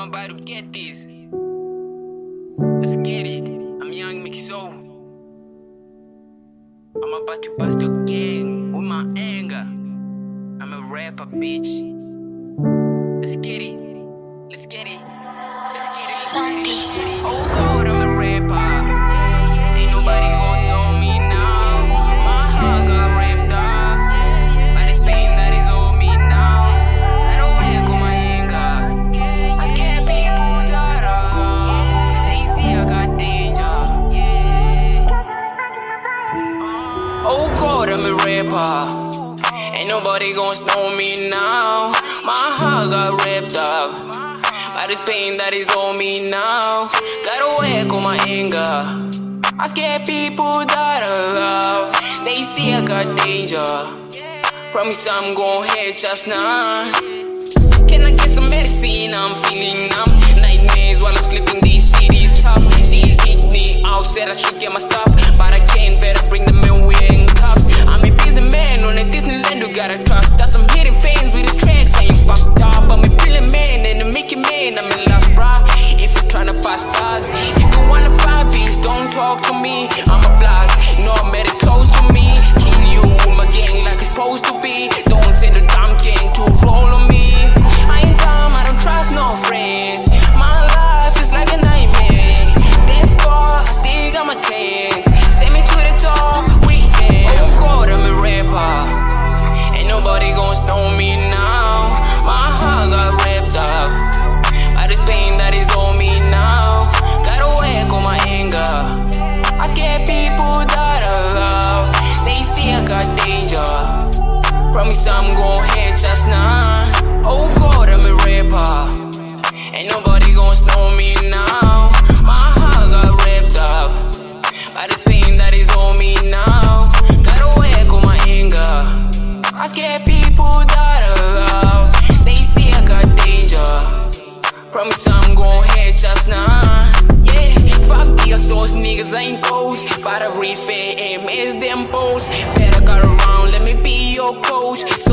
about to get this. Let's get it. I'm Young Mixo. I'm about to bust a gang with my anger. I'm a rapper, bitch. Let's get it. Let's get it. Let's get it. Oh God, I'm a rapper. Ain't nobody gonna stop me now. My heart got ripped up by this pain that is on me now. Got away with my anger. I scare people that they see I got danger. Oh God, I'm a rapper. Ain't nobody gonna stop me now. My heart got ripped up by this pain that is on me now. Got away with my anger. I scare people that I love. They see I got danger. Promise I'm gon' hit just now. Can I get some medicine? I'm feeling numb. Nightmares while I'm sleeping, this shit is tough. She kicked me out, said I should get my stuff, but I can't, better bring them in wearing cuffs. I'm a businessman on a Disneyland, you gotta trust. Got some hidden fans with his tracks, I ain't fucked up. I'm a brilliant man and a Mickey man, I'm in love, bruh. If you're tryna pass stars, if you wanna fight beats, don't talk to me, I'm a blast. No, I made it close to me. Kill you with my gang like it's supposed to be. Don't send the damn gang to roll on me. I ain't dumb, I don't trust no friends. My life is like a nightmare. Thanks God, I still got my plans. Send me to the top, weekend. Oh God, I'm a rapper. Ain't nobody gonna stone me now. My heart got ripped up by this pain that is on me now. Got away with my anger. I scare people that I love. They see I got danger. Promise I'm gon' hit just now. Oh God, I'm a rapper. Ain't nobody gon' stone me now. My heart got ripped up by this pain that is on me now. Got away with my anger. I scare people that I love. They see I got danger. Promise I'm gon' hit just now. Yeah, fuck deals, those niggas ain't goals. But I read fair aim as them bows. Better got around, let me be your coach.